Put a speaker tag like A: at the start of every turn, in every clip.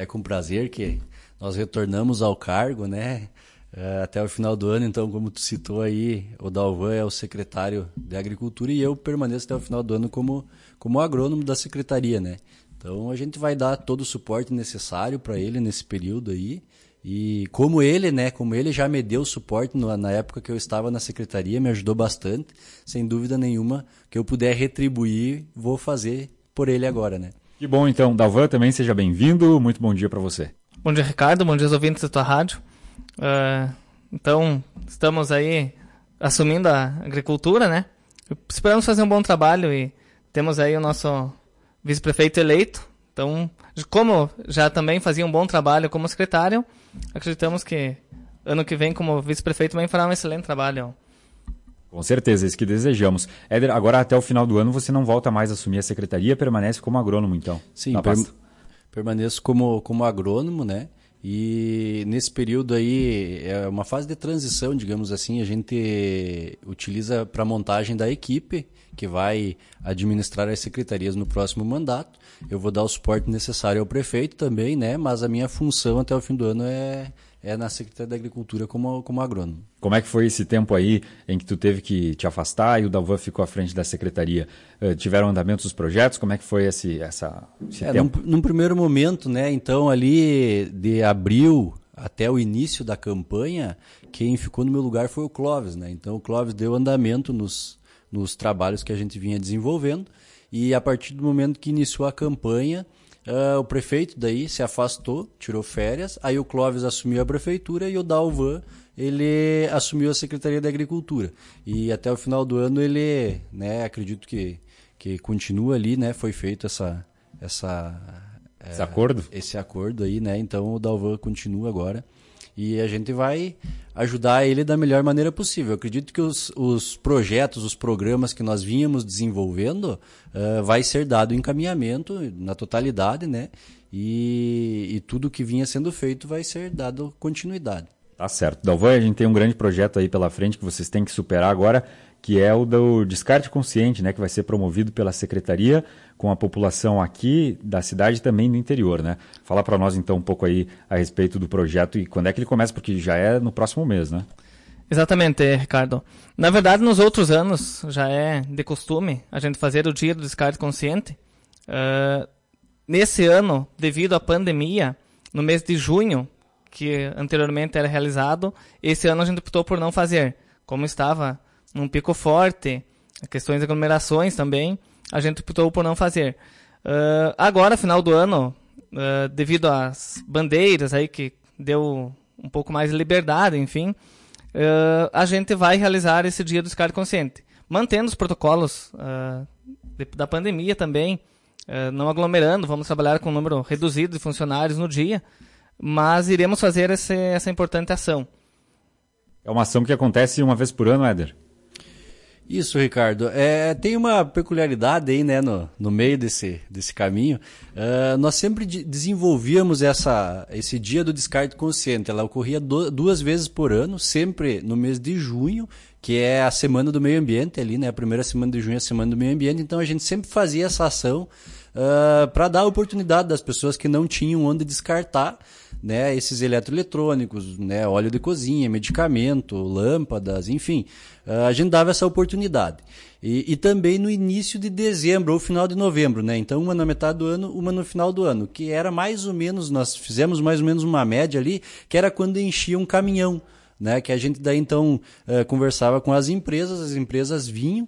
A: é com prazer que nós retornamos ao cargo, né? Até o final do ano, então, como tu citou aí, o Dalvan é o secretário de Agricultura e eu permaneço até o final do ano como agrônomo da secretaria, né? Então a gente vai dar todo o suporte necessário para ele nesse período aí. E como ele já me deu suporte na época que eu estava na secretaria, me ajudou bastante, sem dúvida nenhuma, que eu puder retribuir, vou fazer por ele agora, né?
B: Que bom, então. Dalvan, também seja bem-vindo. Muito bom dia para você.
C: Bom dia, Ricardo. Bom dia aos ouvintes da tua rádio. Então, estamos aí assumindo a agricultura, né? Esperamos fazer um bom trabalho e temos aí o nosso vice-prefeito eleito. Então, como já também fazia um bom trabalho como secretário, acreditamos que ano que vem, como vice-prefeito, também fará um excelente trabalho.
B: Com certeza, é isso que desejamos. Éder, agora até o final do ano você não volta mais a assumir a secretaria, permanece como agrônomo, então?
A: Sim, permaneço como agrônomo, né? E nesse período aí é uma fase de transição, digamos assim, a gente utiliza para a montagem da equipe que vai administrar as secretarias no próximo mandato. Eu vou dar o suporte necessário ao prefeito também, né? Mas a minha função até o fim do ano é na Secretaria da Agricultura como agrônomo. Como é que foi esse tempo aí em que tu teve que te afastar e o Dalvan ficou à frente da secretaria? Tiveram andamento dos projetos? Como é que foi esse tempo? Num primeiro momento, né? Então ali de abril até o início da campanha, quem ficou no meu lugar foi o Clóvis, né? Então o Clóvis deu andamento nos trabalhos que a gente vinha desenvolvendo e a partir do momento que iniciou a campanha, o prefeito daí se afastou, tirou férias, aí o Clóvis assumiu a prefeitura e o Dalvan, ele assumiu a Secretaria da Agricultura. E até o final do ano ele, né, acredito que continua ali, né, foi feito esse acordo aí, né, então o Dalvan continua agora. E a gente vai ajudar ele da melhor maneira possível. Eu acredito que os projetos, os programas que nós vínhamos desenvolvendo, vai ser dado encaminhamento na totalidade, né? E tudo que vinha sendo feito vai ser dado continuidade. Tá certo. Dalvan, a gente tem um grande projeto aí pela frente que vocês têm que superar agora, que é o do descarte consciente, né? Que vai ser promovido pela Secretaria com a população aqui da cidade e também no interior, né? Fala para nós então um pouco aí a respeito do projeto e quando é que ele começa, porque já é no próximo mês, né? Exatamente, Ricardo. Na verdade, nos outros anos já é de costume a gente fazer o dia do descarte consciente. Nesse ano, devido à pandemia, no mês de junho, que anteriormente era realizado, esse ano a gente optou por não fazer. Como estava num pico forte, questões de aglomerações também, a gente optou por não fazer. Agora, final do ano, devido às bandeiras aí que deu um pouco mais de liberdade, enfim, a gente vai realizar esse dia do descarte consciente, mantendo os protocolos da pandemia também, não aglomerando, vamos trabalhar com um número reduzido de funcionários no dia, mas iremos fazer essa importante ação. É uma ação que acontece uma vez por ano, Éder? Isso, Ricardo. Tem uma peculiaridade aí, né, no meio desse caminho. Nós sempre desenvolvíamos esse dia do descarte consciente. Ela ocorria 2 vezes por ano, sempre no mês de junho, que é a Semana do Meio Ambiente, ali, né, a primeira semana de junho é a Semana do Meio Ambiente. Então a gente sempre fazia essa ação para dar a oportunidade das pessoas que não tinham onde descartar, né, esses eletroeletrônicos, né, óleo de cozinha, medicamento, lâmpadas, enfim, a gente dava essa oportunidade. E também no início de dezembro ou final de novembro, né, então uma na metade do ano, uma no final do ano, que era mais ou menos, nós fizemos mais ou menos uma média ali, que era quando enchia um caminhão, né, que a gente daí então conversava com as empresas vinham,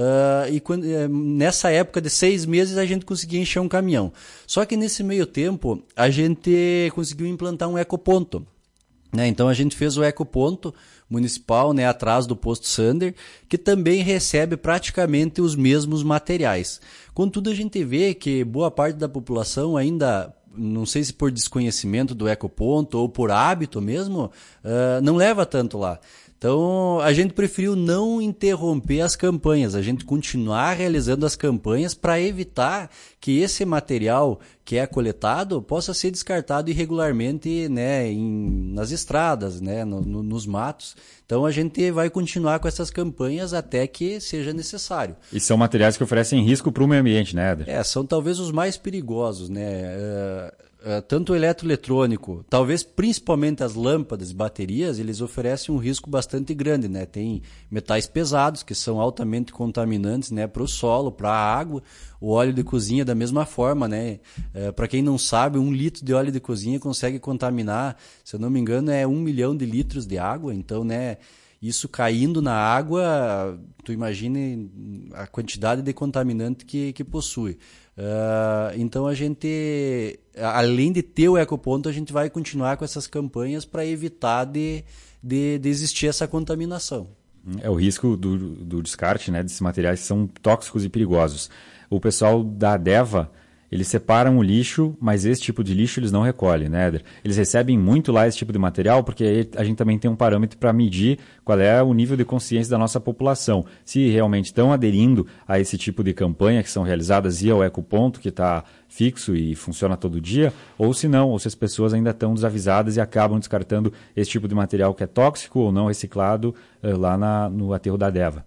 A: e nessa época de 6 meses a gente conseguia encher um caminhão. Só que nesse meio tempo a gente conseguiu implantar um ecoponto, né? Então a gente fez o ecoponto municipal, né, atrás do posto Sander, que também recebe praticamente os mesmos materiais. Contudo, a gente vê que boa parte da população ainda, não sei se por desconhecimento do ecoponto ou por hábito mesmo, não leva tanto lá. Então, a gente preferiu não interromper as campanhas, a gente continuar realizando as campanhas para evitar que esse material que é coletado possa ser descartado irregularmente, né, nas estradas, né, nos matos. Então, a gente vai continuar com essas campanhas até que seja necessário. E são materiais que oferecem risco para o meio ambiente, né, Éder? São talvez os mais perigosos, né?
D: tanto o eletroeletrônico, talvez principalmente as lâmpadas e baterias, eles oferecem um risco bastante grande, né? Tem metais pesados que são altamente contaminantes, né, para o solo, para a água. O óleo de cozinha da mesma forma, né? Para quem não sabe, 1 litro de óleo de cozinha consegue contaminar, se eu não me engano, 1 milhão de litros de água. Então, né, isso caindo na água, tu imagine a quantidade de contaminante que possui. Então a gente, além de ter o ecoponto, a gente vai continuar com essas campanhas para evitar de existir essa contaminação.
B: É o risco do descarte, né, desses materiais que são tóxicos e perigosos. O pessoal da ADEVA, eles separam o lixo, mas esse tipo de lixo eles não recolhem, né, Éder? Eles recebem muito lá esse tipo de material, porque aí a gente também tem um parâmetro para medir qual é o nível de consciência da nossa população. Se realmente estão aderindo a esse tipo de campanha que são realizadas via o ecoponto, que está fixo e funciona todo dia, ou se não, ou se as pessoas ainda estão desavisadas e acabam descartando esse tipo de material que é tóxico ou não reciclado lá no aterro da ADEVA.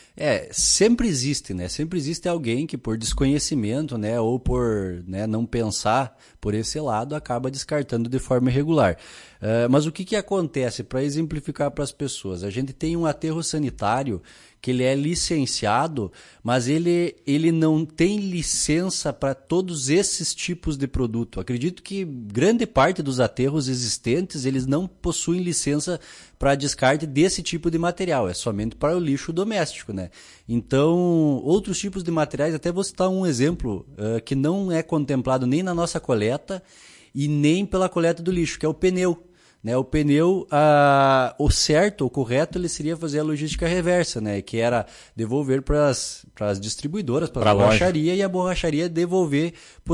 D: Sempre existe, né? Sempre existe alguém que por desconhecimento, né, ou por, né, não pensar por esse lado, acaba descartando de forma irregular. Mas o que acontece? Para exemplificar para as pessoas, a gente tem um aterro sanitário que ele é licenciado, mas ele não tem licença para todos esses tipos de produto. Acredito que grande parte dos aterros existentes, eles não possuem licença para descarte desse tipo de material, é somente para o lixo doméstico, né? Então, outros tipos de materiais, até vou citar um exemplo que não é contemplado nem na nossa coleta e nem pela coleta do lixo, que é o pneu. Né, o pneu, o certo, o correto, ele seria fazer a logística reversa, né, que era devolver para as distribuidoras, para a borracharia, e a borracharia devolver para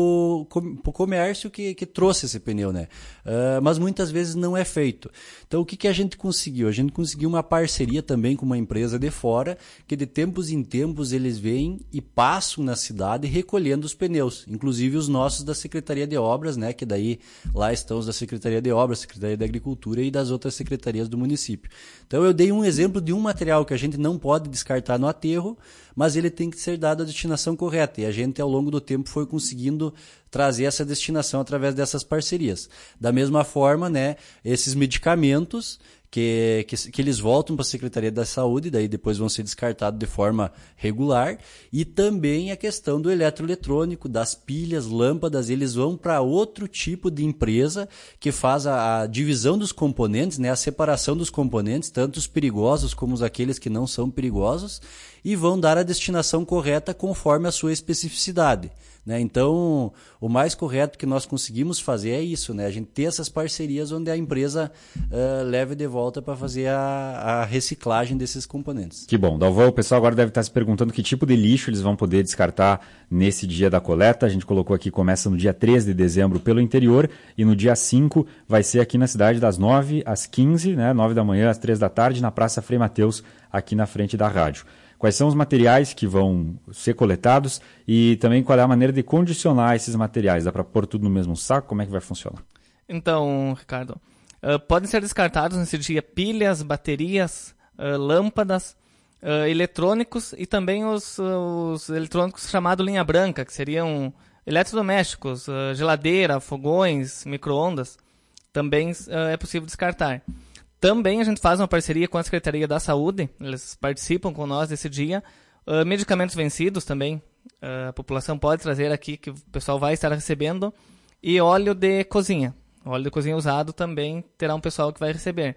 D: o comércio que trouxe esse pneu, né? Mas muitas vezes não é feito. Então, o que a gente conseguiu? A gente conseguiu uma parceria também com uma empresa de fora, que de tempos em tempos eles vêm e passam na cidade recolhendo os pneus, inclusive os nossos da Secretaria de Obras, né, que daí lá estão os da Secretaria de Obras, Secretaria da Agricultura e das outras secretarias do município. Então eu dei um exemplo de um material que a gente não pode descartar no aterro, mas ele tem que ser dado a destinação correta. E a gente, ao longo do tempo, foi conseguindo trazer essa destinação através dessas parcerias. Da mesma forma, né, esses medicamentos que eles voltam para a Secretaria da Saúde, daí depois vão ser descartados de forma regular, e também a questão do eletroeletrônico, das pilhas, lâmpadas, eles vão para outro tipo de empresa que faz a divisão dos componentes, né, a separação dos componentes, tanto os perigosos como aqueles que não são perigosos, e vão dar a destinação correta conforme a sua especificidade. Né? Então, o mais correto que nós conseguimos fazer é isso, né? A gente ter essas parcerias onde a empresa leve de volta para fazer a reciclagem desses componentes.
B: Que bom. Dalvão, o pessoal agora deve estar se perguntando que tipo de lixo eles vão poder descartar nesse dia da coleta. A gente colocou aqui, começa no dia 13 de dezembro pelo interior e no dia 5 vai ser aqui na cidade das 9 às 15, né? 9 da manhã às 3 da tarde, na Praça Frei Mateus, aqui na frente da rádio. Quais são os materiais que vão ser coletados e também qual é a maneira de condicionar esses materiais? Dá para pôr tudo no mesmo saco? Como é que vai funcionar?
A: Então, Ricardo, podem ser descartados nesse dia pilhas, baterias, lâmpadas, eletrônicos e também os eletrônicos chamados linha branca, que seriam eletrodomésticos, geladeira, fogões, micro-ondas. Também é possível descartar. Também a gente faz uma parceria com a Secretaria da Saúde, eles participam com nós desse dia. Medicamentos vencidos também, a população pode trazer aqui, que o pessoal vai estar recebendo. E óleo de cozinha. Óleo de cozinha usado também terá um pessoal que vai receber.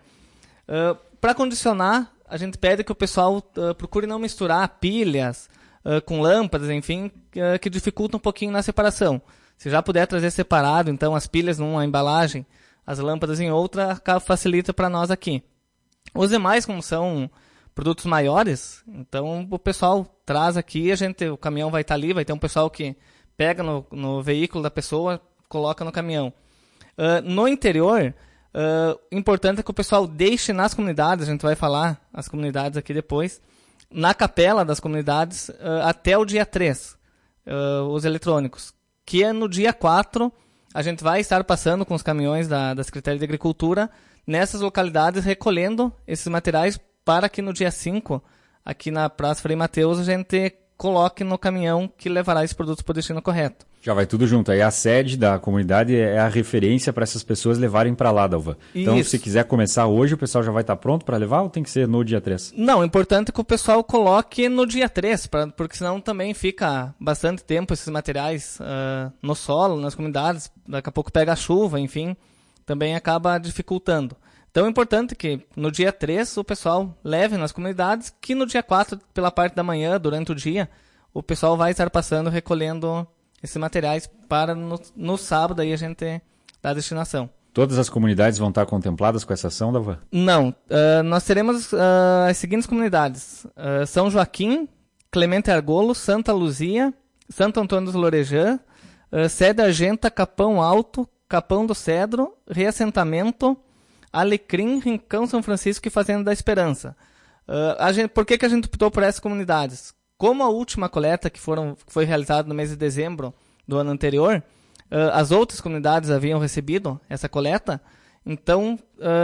A: Para condicionar, a gente pede que o pessoal procure não misturar pilhas com lâmpadas, enfim, que dificulta um pouquinho na separação. Se já puder trazer separado, então, as pilhas numa embalagem, as lâmpadas em outra, facilita para nós aqui. Os demais, como são produtos maiores, então o pessoal traz aqui, o caminhão vai estar ali, vai ter um pessoal que pega no veículo da pessoa, coloca no caminhão. No interior, importante é que o pessoal deixe nas comunidades, a gente vai falar as comunidades aqui depois, na capela das comunidades, até o dia 3, os eletrônicos, que é no dia 4, a gente vai estar passando com os caminhões da Secretaria de Agricultura nessas localidades, recolhendo esses materiais para que no dia 5, aqui na Praça Frei Mateus, a gente coloque no caminhão que levará esses produtos para o destino correto.
B: Já vai tudo junto. Aí a sede da comunidade é a referência para essas pessoas levarem para lá, Dalvan. Então, se quiser começar hoje, o pessoal já vai estar pronto para levar ou tem que ser no dia 3?
A: Não, o importante é que o pessoal coloque no dia 3, porque senão também fica bastante tempo esses materiais no solo, nas comunidades. Daqui a pouco pega a chuva, enfim, também acaba dificultando. Então é importante que no dia 3 o pessoal leve nas comunidades, que no dia 4, pela parte da manhã, durante o dia, o pessoal vai estar passando, recolhendo esses materiais para no sábado aí a gente dar a destinação.
B: Todas as comunidades vão estar contempladas com essa ação, Dalvan?
A: Não. Nós teremos as seguintes comunidades. São Joaquim, Clemente Argolo, Santa Luzia, Santo Antônio dos Lorejã, Sede Argenta, Capão Alto, Capão do Cedro, Reassentamento, Alecrim, Rincão São Francisco e Fazenda da Esperança. Por que a gente optou por essas comunidades? Como a última coleta que foi realizada no mês de dezembro do ano anterior, as outras comunidades haviam recebido essa coleta, então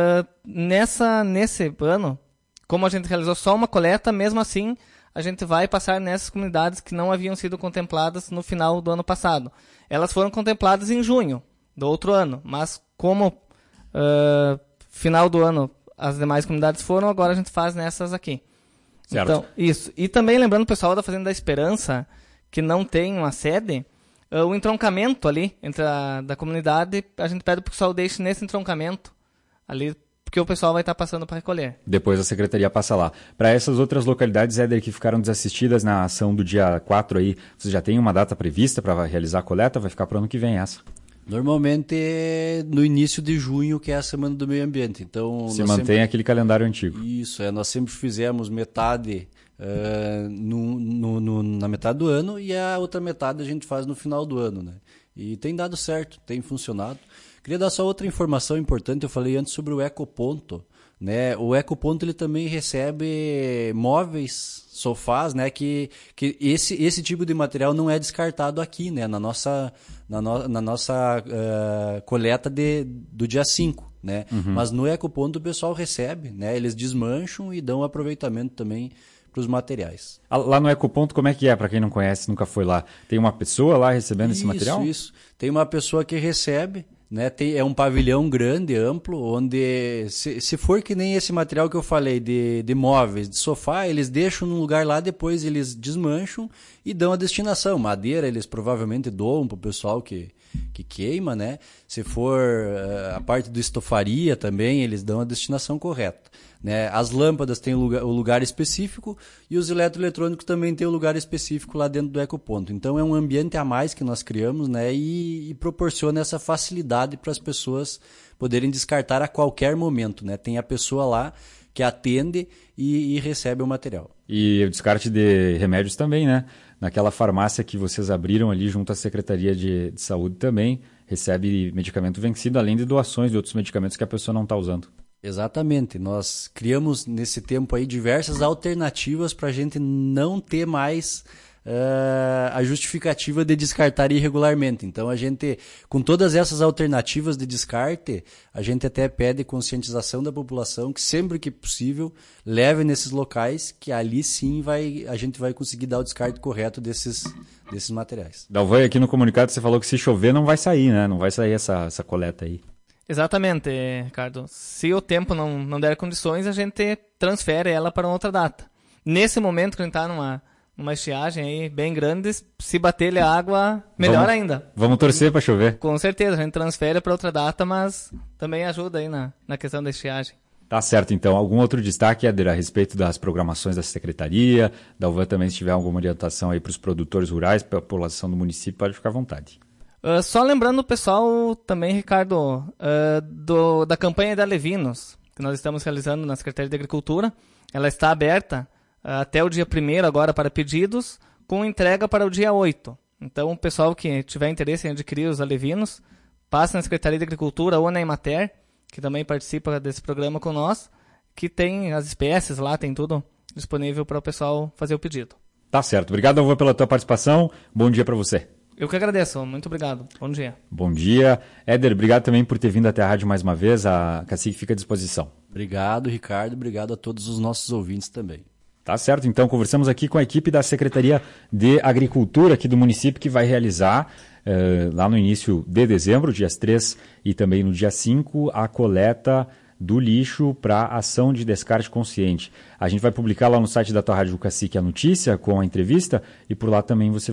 A: nesse ano, como a gente realizou só uma coleta, mesmo assim a gente vai passar nessas comunidades que não haviam sido contempladas no final do ano passado. Elas foram contempladas em junho do outro ano, mas como final do ano as demais comunidades foram, agora a gente faz nessas aqui.
B: Certo.
A: Então, isso. E também lembrando o pessoal da Fazenda da Esperança, que não tem uma sede, o entroncamento ali entre da comunidade, a gente pede para o pessoal deixe nesse entroncamento ali, porque o pessoal vai estar passando para recolher.
B: Depois a secretaria passa lá. Para essas outras localidades, Éder, que ficaram desassistidas na ação do dia 4 aí, você já tem uma data prevista para realizar a coleta? Vai ficar para o ano que vem essa?
D: Normalmente é no início de junho, que é a Semana do Meio Ambiente. Então,
B: se mantém aquele calendário antigo.
D: Isso, nós sempre fizemos metade na metade do ano e a outra metade a gente faz no final do ano, né? E tem dado certo, tem funcionado. Queria dar só outra informação importante, eu falei antes sobre o Ecoponto, né? O Ecoponto ele também recebe móveis, sofás, né? Que esse tipo de material não é descartado aqui, né? Na nossa coleta do dia 5, né? Uhum. Mas no Ecoponto o pessoal recebe, né? Eles desmancham e dão aproveitamento também para os materiais.
B: Lá no Ecoponto, como é que é? Para quem não conhece, nunca foi lá. Tem uma pessoa lá recebendo esse material?
D: Isso. Tem uma pessoa que recebe, né? É um pavilhão grande, amplo, onde se for que nem esse material que eu falei de móveis, de sofá, eles deixam num lugar lá, depois eles desmancham e dão a destinação. Madeira eles provavelmente doam para o pessoal que queima, né? Se for a parte do estofaria também, eles dão a destinação correta, né? As lâmpadas têm o lugar específico e os eletroeletrônicos também têm o lugar específico lá dentro do Ecoponto. Então é um ambiente a mais que nós criamos, né? E proporciona essa facilidade para as pessoas poderem descartar a qualquer momento, né? Tem a pessoa lá que atende e recebe o material.
B: E o descarte de remédios também, né? Naquela farmácia que vocês abriram ali junto à Secretaria de Saúde também, recebe medicamento vencido, além de doações de outros medicamentos que a pessoa não está usando.
D: Exatamente. Nós criamos nesse tempo aí diversas alternativas para a gente não ter mais a justificativa de descartar irregularmente. Então a gente, com todas essas alternativas de descarte, a gente até pede conscientização da população que sempre que possível leve nesses locais, que ali sim a gente vai conseguir dar o descarte correto desses materiais.
B: Dalvan, aqui no comunicado você falou que se chover não vai sair, né? Não vai sair essa coleta aí.
A: Exatamente, Ricardo. Se o tempo não der condições, a gente transfere ela para outra data. Nesse momento que a gente está numa estiagem aí bem grande, se bater-lhe a água, melhor ainda.
B: Vamos torcer para chover.
A: Com certeza, a gente transfere para outra data, mas também ajuda aí na questão da estiagem.
B: Tá certo, então. Algum outro destaque, Éder, a respeito das programações da Secretaria? Dalvan também, se tiver alguma orientação aí para os produtores rurais, para a população do município, pode ficar à vontade.
A: Só lembrando o pessoal também, Ricardo, da campanha da Levinos, que nós estamos realizando na Secretaria de Agricultura. Ela está aberta até o dia 1º agora para pedidos, com entrega para o dia 8. Então, o pessoal que tiver interesse em adquirir os alevinos, passa na Secretaria de Agricultura ou na Emater, que também participa desse programa com nós, que tem as espécies lá, tem tudo disponível para o pessoal fazer o pedido.
B: Tá certo. Obrigado, Dalvan, pela tua participação. Bom dia para você.
A: Eu que agradeço. Muito obrigado. Bom dia.
B: Bom dia. Éder, obrigado também por ter vindo até a rádio mais uma vez. A Cacique fica à disposição.
D: Obrigado, Ricardo. Obrigado a todos os nossos ouvintes também.
B: Tá certo. Então, conversamos aqui com a equipe da Secretaria de Agricultura aqui do município, que vai realizar lá no início de dezembro, dias 3 e também no dia 5, a coleta do lixo para ação de descarte consciente. A gente vai publicar lá no site da tua Rádio Cacique a notícia com a entrevista e por lá também você